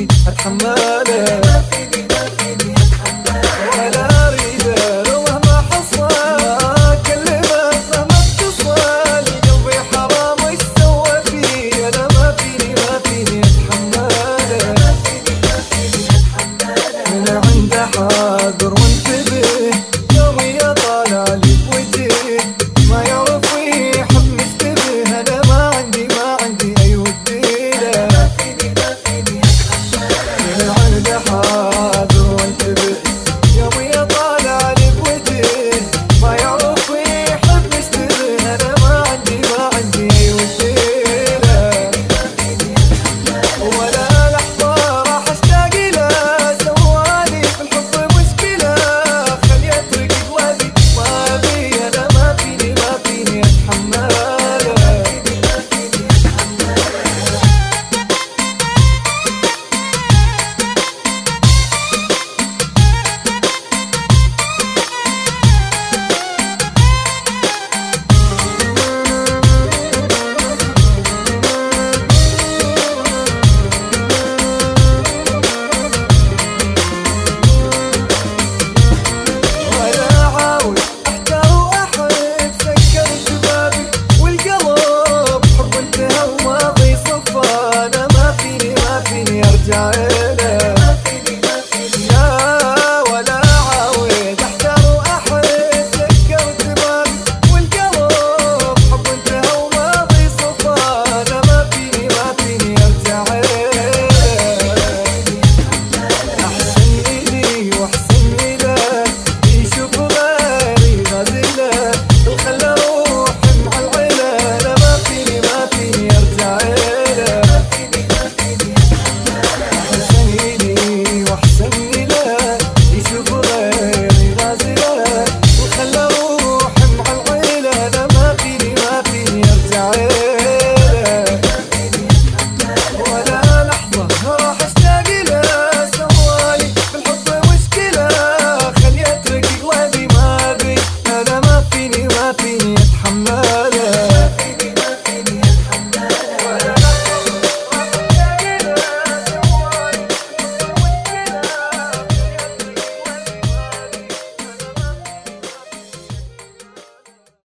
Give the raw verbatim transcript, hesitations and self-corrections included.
فيني اتحمله ولا اريد لو مهما حصل اكلمه مهما اتصل قلبي حرام ايش سوى فيه انا ما فيني ما فيني اتحمله من عنده حاضر وانتبه يومي طالع لي بوجهه ما يعرف يحب مشتبه انا ما عندي ما عندي اي وديله من عنده حاضر وانتبه يومي طالع لي بوجهه ما يعرف يحب مشتبه انا ما عندي ما عندي اي وديله ولا لحظه راح اشتاق له سوالي في الحب مشكله خلي اترك قلبي ما ابي انا ما فيني ما فيني اتحمله ارجع